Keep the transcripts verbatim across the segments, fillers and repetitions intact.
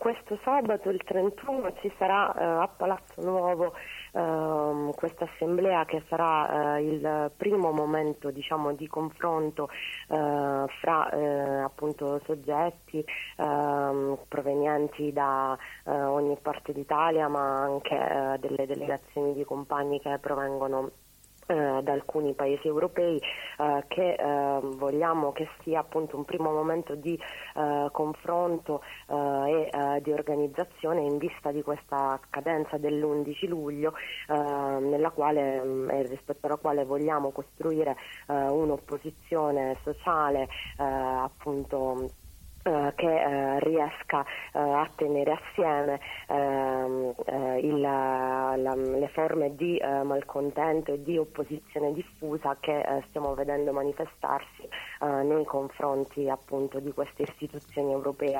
Questo sabato, il trentuno, ci sarà eh, a Palazzo Nuovo eh, questa assemblea che sarà eh, il primo momento, diciamo, di confronto eh, fra eh, appunto soggetti eh, provenienti da eh, ogni parte d'Italia, ma anche eh, delle delegazioni di compagni che provengono da alcuni paesi europei, eh, che eh, vogliamo che sia appunto un primo momento di eh, confronto eh, e eh, di organizzazione in vista di questa cadenza dell'undici luglio, eh, nella quale e rispetto alla quale vogliamo costruire eh, un'opposizione sociale eh, appunto Uh, che uh, riesca uh, a tenere assieme uh, uh, il, la, le forme di uh, malcontento e di opposizione diffusa che uh, stiamo vedendo manifestarsi uh, nei confronti appunto di queste istituzioni europee,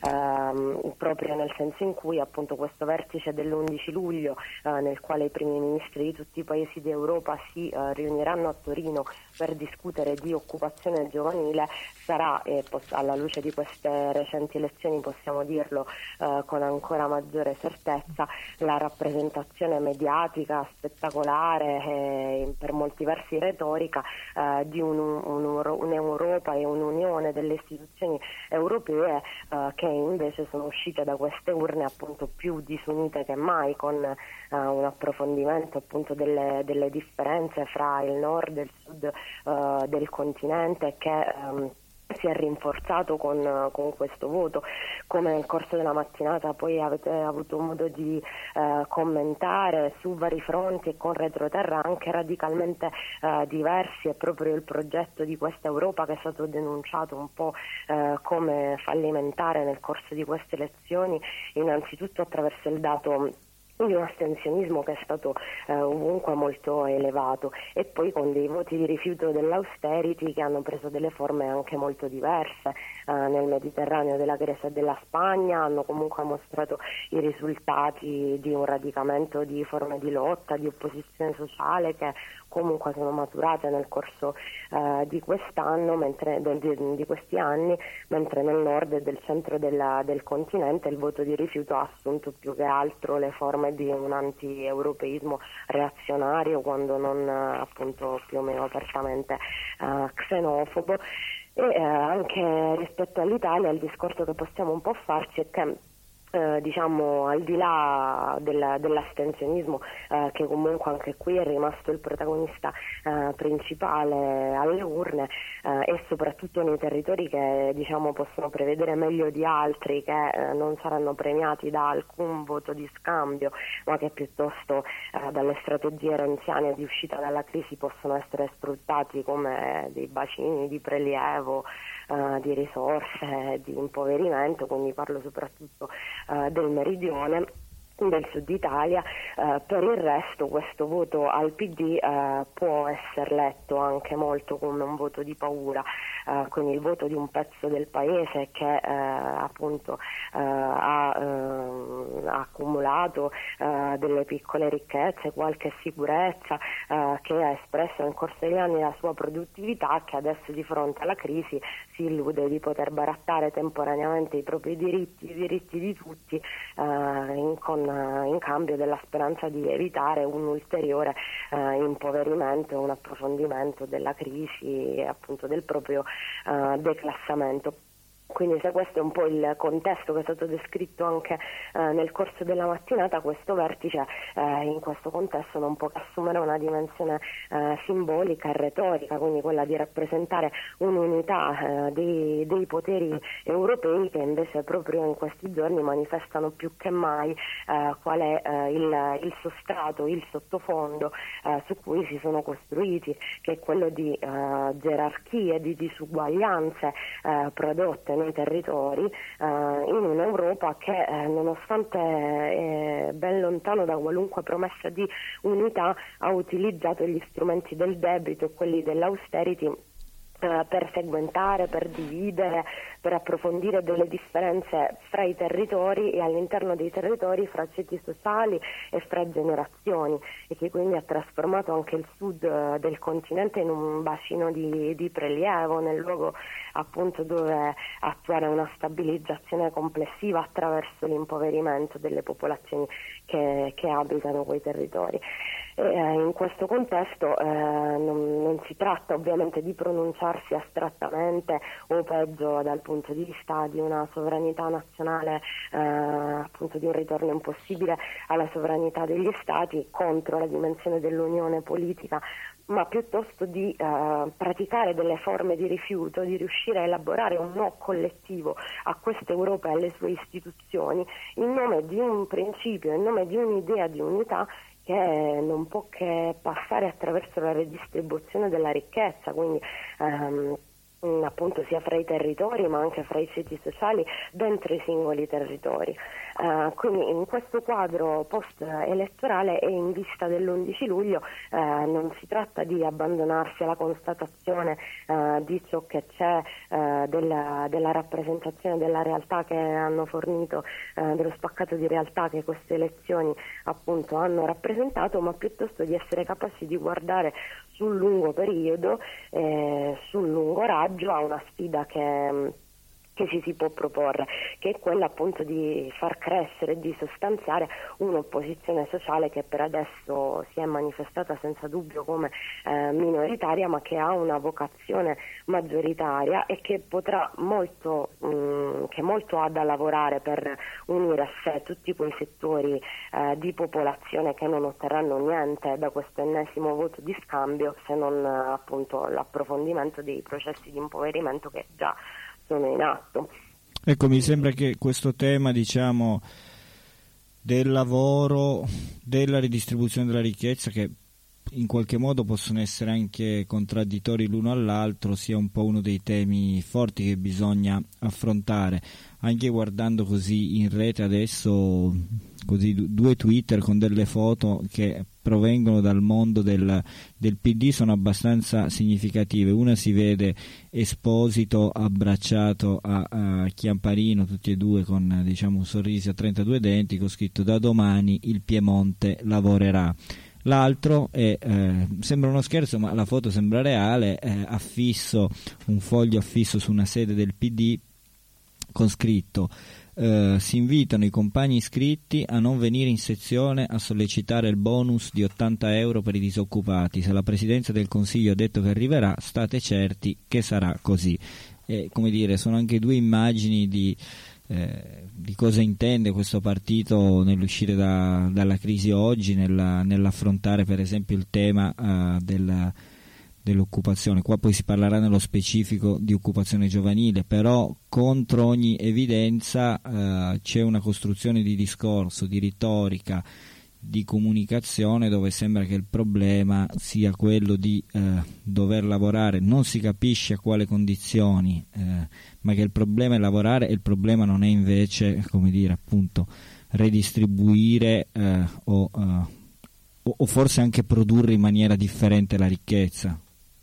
uh, proprio nel senso in cui appunto questo vertice dell'undici luglio uh, nel quale i primi ministri di tutti i paesi d'Europa si uh, riuniranno a Torino per discutere di occupazione giovanile sarà, eh, alla luce di queste recenti elezioni possiamo dirlo eh, con ancora maggiore certezza, la rappresentazione mediatica, spettacolare e per molti versi retorica eh, di un, un, un'Europa e un'unione delle istituzioni europee eh, che invece sono uscite da queste urne appunto più disunite che mai, con eh, un approfondimento appunto delle, delle differenze fra il nord e il sud eh, del continente che ehm, si è rinforzato con, con questo voto. Come nel corso della mattinata poi avete avuto modo di eh, commentare su vari fronti e con retroterra anche radicalmente eh, diversi, è proprio il progetto di questa Europa che è stato denunciato un po' eh, come fallimentare nel corso di queste elezioni, innanzitutto attraverso il dato di un astensionismo che è stato eh, ovunque molto elevato, e poi con dei voti di rifiuto dell'austerity che hanno preso delle forme anche molto diverse eh, nel Mediterraneo della Grecia e della Spagna, hanno comunque mostrato i risultati di un radicamento di forme di lotta, di opposizione sociale che comunque sono maturate nel corso eh, di quest'anno, mentre di, di questi anni, mentre nel nord e del centro della, del continente il voto di rifiuto ha assunto più che altro le forme di un anti-europeismo reazionario, quando non eh, appunto più o meno apertamente eh, xenofobo. E eh, anche rispetto all'Italia il discorso che possiamo un po' farci è che Eh, diciamo al di là del, dell'astensionismo eh, che comunque anche qui è rimasto il protagonista eh, principale alle urne eh, e soprattutto nei territori che diciamo possono prevedere meglio di altri che eh, non saranno premiati da alcun voto di scambio, ma che piuttosto eh, dalle strategie renziane di uscita dalla crisi possono essere sfruttati come dei bacini di prelievo Uh, di risorse, di impoverimento, quindi parlo soprattutto uh, del meridione, del sud Italia. Uh, per il resto questo voto al P D uh, può essere letto anche molto come un voto di paura, uh, quindi il voto di un pezzo del paese che uh, appunto uh, ha, uh, ha accumulato uh, delle piccole ricchezze, qualche sicurezza, uh, che ha espresso nel corso degli anni la sua produttività, che adesso di fronte alla crisi si illude di poter barattare temporaneamente i propri diritti, i diritti di tutti, uh, in, con, uh, in cambio della speranza di evitare un ulteriore uh, impoverimento, un approfondimento della crisi e appunto del proprio uh, declassamento. Quindi se questo è un po' il contesto che è stato descritto anche eh, nel corso della mattinata, questo vertice eh, in questo contesto non può che assumere una dimensione eh, simbolica e retorica, quindi quella di rappresentare un'unità eh, dei, dei poteri europei che invece proprio in questi giorni manifestano più che mai eh, qual è eh, il, il sostrato, il sottofondo eh, su cui si sono costruiti, che è quello di eh, gerarchie, di disuguaglianze eh, prodotte nei territori eh, in un'Europa che eh, nonostante è ben lontano da qualunque promessa di unità ha utilizzato gli strumenti del debito e quelli dell'austerity per segmentare, per dividere, per approfondire delle differenze fra i territori e all'interno dei territori, fra ceti sociali e fra generazioni, e che quindi ha trasformato anche il sud del continente in un bacino di, di prelievo, nel luogo appunto dove attuare una stabilizzazione complessiva attraverso l'impoverimento delle popolazioni che, che abitano quei territori. E, in questo contesto eh, non, non si tratta ovviamente di pronunciarsi astrattamente o peggio dal punto di vista di una sovranità nazionale, eh, appunto di un ritorno impossibile alla sovranità degli Stati contro la dimensione dell'unione politica, ma piuttosto di eh, praticare delle forme di rifiuto, di riuscire a elaborare un no collettivo a questa Europa e alle sue istituzioni in nome di un principio, in nome di un'idea di unità che non può che passare attraverso la redistribuzione della ricchezza, quindi ehm, appunto sia fra i territori ma anche fra i ceti sociali dentro i singoli territori. Uh, quindi in questo quadro post-elettorale e in vista dell'undici luglio uh, non si tratta di abbandonarsi alla constatazione uh, di ciò che c'è, uh, della, della rappresentazione della realtà che hanno fornito, uh, dello spaccato di realtà che queste elezioni appunto hanno rappresentato, ma piuttosto di essere capaci di guardare sul lungo periodo, eh, sul lungo raggio a una sfida che che ci si può proporre, che è quella appunto di far crescere, di sostanziare un'opposizione sociale che per adesso si è manifestata senza dubbio come eh, minoritaria, ma che ha una vocazione maggioritaria e che potrà molto, mh, che molto ha da lavorare per unire a sé tutti quei settori eh, di popolazione che non otterranno niente da questo ennesimo voto di scambio, se non eh, appunto l'approfondimento dei processi di impoverimento che già sono in atto. Ecco, mi sembra che questo tema, diciamo, del lavoro, della ridistribuzione della ricchezza, che in qualche modo possono essere anche contraddittori l'uno all'altro, sia un po' uno dei temi forti che bisogna affrontare. Anche guardando così in rete adesso così due Twitter con delle foto che provengono dal mondo del, del P D sono abbastanza significative. Una si vede Esposito abbracciato a, a Chiamparino, tutti e due con, diciamo, un sorriso a trentadue denti, con scritto "da domani il Piemonte lavorerà". L'altro è, eh, sembra uno scherzo ma la foto sembra reale, eh, affisso, un foglio affisso su una sede del P D con scritto eh, si invitano i compagni iscritti a non venire in sezione a sollecitare il bonus di ottanta euro per i disoccupati. Se la Presidenza del Consiglio ha detto che arriverà, state certi che sarà così. E, come dire, sono anche due immagini di Eh, di cosa intende questo partito nell'uscire da, dalla crisi oggi, nella, nell'affrontare per esempio il tema uh, della, dell'occupazione. Qua poi si parlerà nello specifico di occupazione giovanile, però contro ogni evidenza uh, c'è una costruzione di discorso, di retorica, di comunicazione dove sembra che il problema sia quello di eh, dover lavorare, non si capisce a quale condizioni, eh, ma che il problema è lavorare e il problema non è invece, come dire, appunto redistribuire eh, o, eh, o, o forse anche produrre in maniera differente la ricchezza.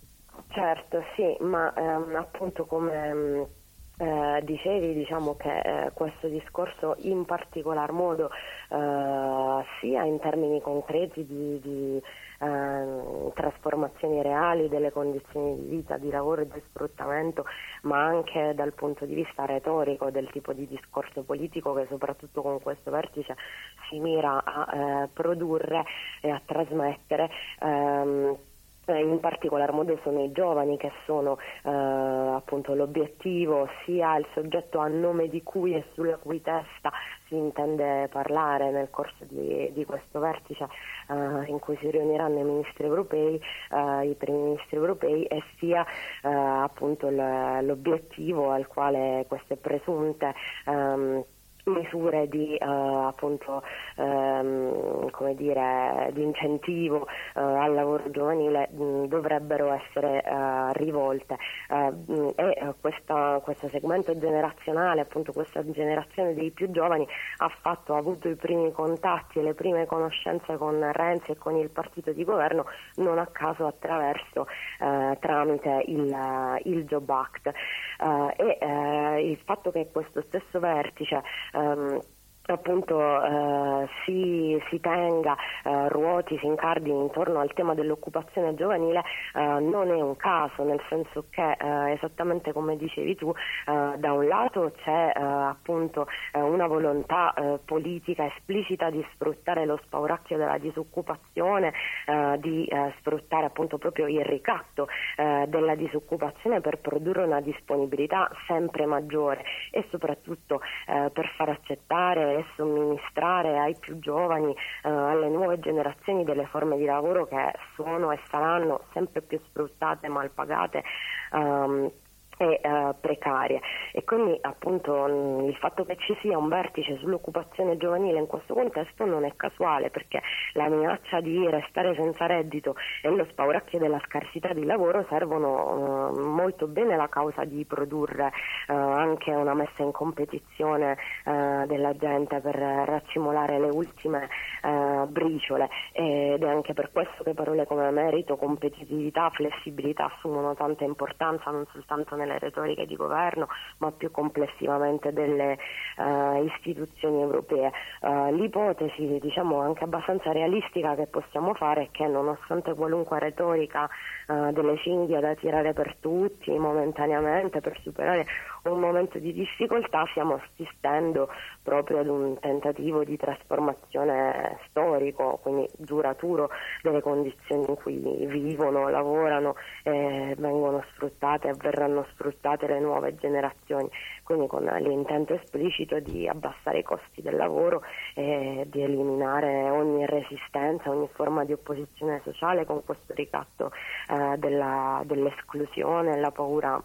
Certo, sì, ma ehm, appunto come Eh, dicevi, diciamo che eh, questo discorso in particolar modo eh, sia in termini concreti di, di eh, trasformazioni reali delle condizioni di vita, di lavoro e di sfruttamento, ma anche dal punto di vista retorico del tipo di discorso politico che soprattutto con questo vertice si mira a eh, produrre e a trasmettere. ehm, In particolar modo sono i giovani che sono eh, appunto l'obiettivo, sia il soggetto a nome di cui e sulla cui testa si intende parlare nel corso di, di questo vertice eh, in cui si riuniranno i ministri europei, eh, i primi ministri europei, e sia eh, appunto l- l'obiettivo al quale queste presunte ehm, misure di eh, appunto ehm, come dire di incentivo eh, al lavoro giovanile mh, dovrebbero essere eh, rivolte eh, mh, e eh, questa, questo segmento generazionale, appunto questa generazione dei più giovani ha fatto ha avuto i primi contatti e le prime conoscenze con Renzi e con il partito di governo, non a caso attraverso eh, tramite il, il Job Act eh, e eh, il fatto che questo stesso vertice Um, appunto eh, si, si tenga, eh, ruoti, si incardini intorno al tema dell'occupazione giovanile eh, non è un caso, nel senso che eh, esattamente come dicevi tu, eh, da un lato c'è eh, appunto eh, una volontà eh, politica esplicita di sfruttare lo spauracchio della disoccupazione, eh, di eh, sfruttare appunto proprio il ricatto eh, della disoccupazione per produrre una disponibilità sempre maggiore e soprattutto eh, per far accettare e somministrare ai più giovani, eh, alle nuove generazioni delle forme di lavoro che sono e saranno sempre più sfruttate, mal pagate um, e uh, precarie. E quindi appunto mh, il fatto che ci sia un vertice sull'occupazione giovanile in questo contesto non è casuale, perché la minaccia di restare senza reddito e lo spauracchio della scarsità di lavoro servono uh, molto bene la causa di produrre uh, anche una messa in competizione uh, della gente per raccimolare le ultime uh, briciole, ed è anche per questo che parole come merito, competitività, flessibilità assumono tanta importanza non soltanto nelle retoriche di governo ma più complessivamente delle uh, istituzioni europee. Uh, l'ipotesi diciamo anche abbastanza realistica che possiamo fare è che nonostante qualunque retorica uh, delle cinghie da tirare per tutti momentaneamente per superare un momento di difficoltà, stiamo assistendo proprio ad un tentativo di trasformazione storico, quindi duraturo, delle condizioni in cui vivono, lavorano, eh, vengono sfruttate e verranno sfruttate le nuove generazioni, quindi con l'intento esplicito di abbassare i costi del lavoro e di eliminare ogni resistenza, ogni forma di opposizione sociale con questo ricatto eh, della, dell'esclusione e la paura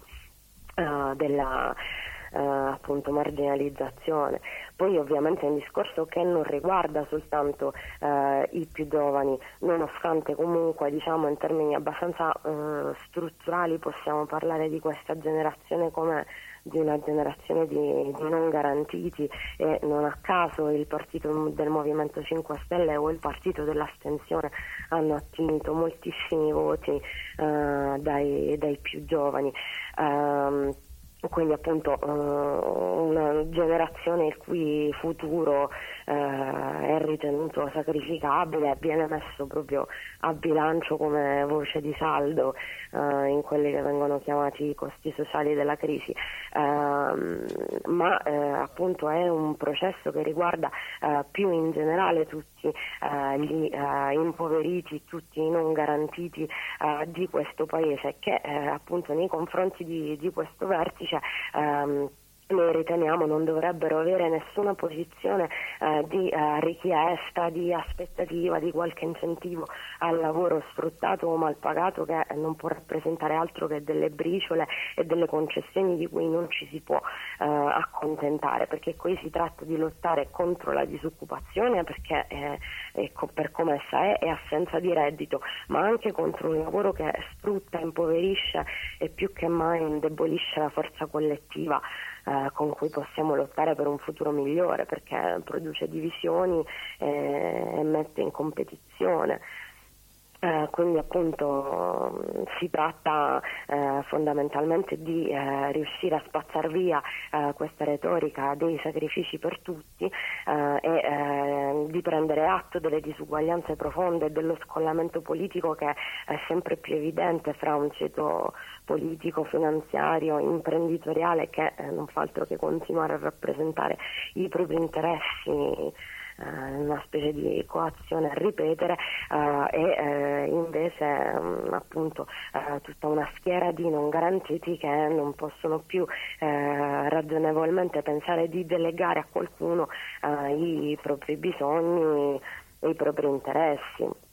Uh, della uh, appunto marginalizzazione. Poi ovviamente è un discorso che non riguarda soltanto uh, i più giovani, nonostante comunque diciamo in termini abbastanza uh, strutturali possiamo parlare di questa generazione come di una generazione di, di non garantiti, e non a caso il partito del Movimento cinque Stelle o il partito dell'astensione hanno attinto moltissimi voti uh, dai, dai più giovani. Um, quindi appunto uh, una generazione il cui futuro uh, è ritenuto sacrificabile, viene messo proprio a bilancio come voce di saldo uh, in quelli che vengono chiamati i costi sociali della crisi, uh, ma uh, appunto è un processo che riguarda uh, più in generale tutti uh, gli uh, impoveriti, tutti i non garantiti uh, di questo paese, che uh, appunto nei confronti di, di questo vertice Um, noi riteniamo non dovrebbero avere nessuna posizione eh, di eh, richiesta, di aspettativa, di qualche incentivo al lavoro sfruttato o mal pagato, che non può rappresentare altro che delle briciole e delle concessioni di cui non ci si può eh, accontentare, perché qui si tratta di lottare contro la disoccupazione, perché eh, ecco, per come essa è è assenza di reddito, ma anche contro un lavoro che sfrutta, impoverisce e più che mai indebolisce la forza collettiva Uh, con cui possiamo lottare per un futuro migliore, perché produce divisioni eh, e mette in competizione. Uh, quindi appunto si tratta uh, fondamentalmente di uh, riuscire a spazzar via uh, questa retorica dei sacrifici per tutti uh, e uh, di prendere atto delle disuguaglianze profonde e dello scollamento politico che è sempre più evidente fra un ceto politico, finanziario, imprenditoriale che eh, non fa altro che continuare a rappresentare i propri interessi, una specie di coazione a ripetere, uh, e uh, invece um, appunto uh, tutta una schiera di non garantiti che non possono più uh, ragionevolmente pensare di delegare a qualcuno uh, i propri bisogni e i propri interessi.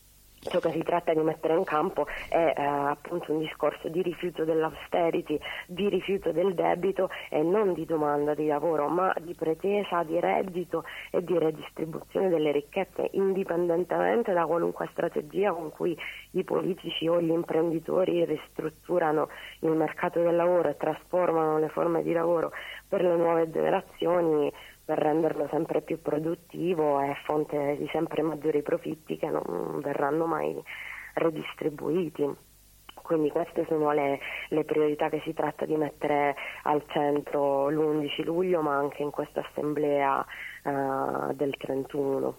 Ciò che si tratta di mettere in campo è eh, appunto un discorso di rifiuto dell'austerity, di rifiuto del debito e non di domanda di lavoro, ma di pretesa di reddito e di redistribuzione delle ricchezze, indipendentemente da qualunque strategia con cui i politici o gli imprenditori ristrutturano il mercato del lavoro e trasformano le forme di lavoro per le nuove generazioni, per renderlo sempre più produttivo e fonte di sempre maggiori profitti che non verranno mai redistribuiti. Quindi queste sono le, le priorità che si tratta di mettere al centro l'undici luglio, ma anche in questa assemblea uh, del trentuno.